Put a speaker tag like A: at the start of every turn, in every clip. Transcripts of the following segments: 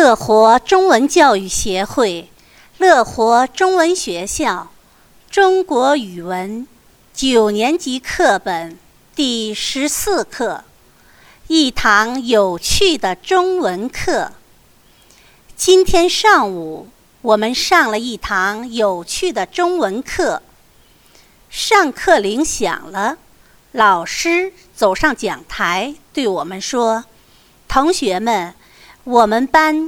A: 乐活中文教育协会乐活中文学校中国语文9年级课本第14课，一堂有趣的中文课。今天上午我们上了一堂有趣的中文课，上课铃响了，老师走上讲台对我们说：同学们，我们班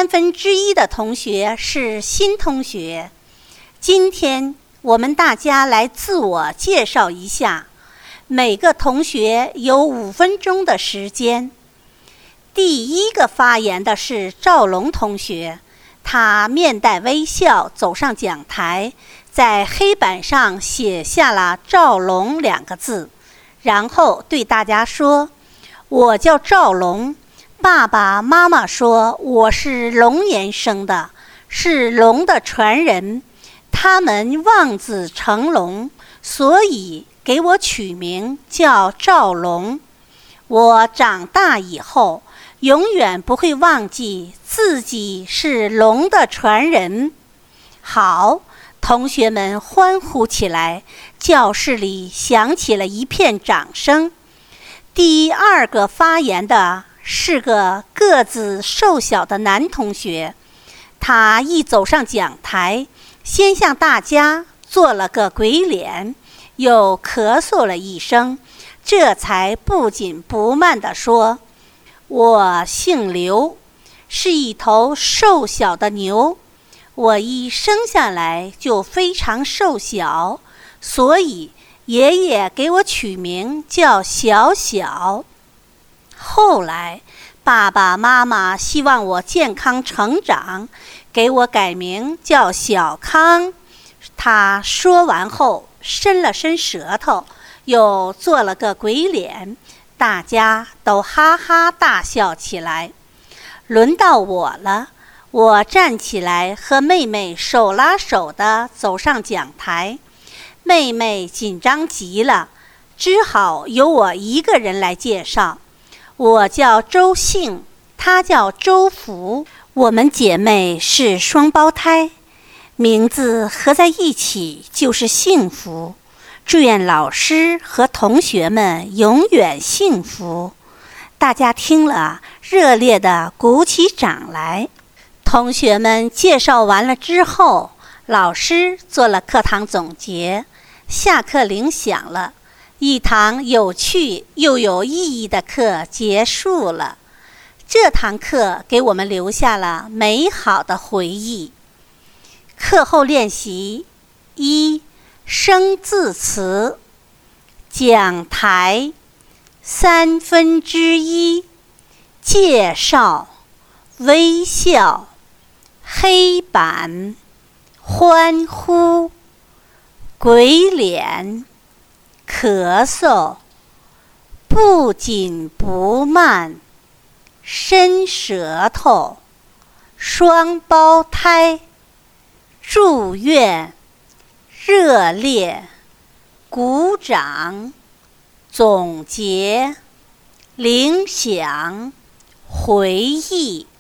A: 1/3的同学是新同学，今天我们大家来自我介绍一下，每个同学有5分钟的时间。第一个发言的是赵龙同学，他面带微笑走上讲台，在黑板上写下了赵龙2个字，然后对大家说：我叫赵龙，爸爸妈妈说我是龙岩生的，是龙的传人，他们望子成龙，所以给我取名叫赵龙。我长大以后永远不会忘记自己是龙的传人。好，同学们欢呼起来，教室里响起了一片掌声。第2个发言的是个个子瘦小的男同学，他一走上讲台，先向大家做了个鬼脸，又咳嗽了一声，这才不紧不慢地说：我姓刘，是一头瘦小的牛，我一生下来就非常瘦小，所以爷爷给我取名叫小小。后来爸爸妈妈希望我健康成长，给我改名叫小康。他说完后伸了伸舌头，又做了个鬼脸，大家都哈哈大笑起来。轮到我了，我站起来和妹妹手拉手地走上讲台，妹妹紧张极了，只好由我一个人来介绍。我叫周幸，她叫周福，我们姐妹是双胞胎，名字合在一起就是幸福。祝愿老师和同学们永远幸福。大家听了热烈地鼓起掌来。同学们介绍完了之后，老师做了课堂总结，下课铃响了，一堂有趣又有意义的课结束了。这堂课给我们留下了美好的回忆。课后练习1，生字词。讲台1/3，介绍，微笑，黑板，欢呼，鬼脸，咳嗽，不紧不慢，伸舌头，双胞胎，祝愿，热烈，鼓掌，总结，铃响，回忆。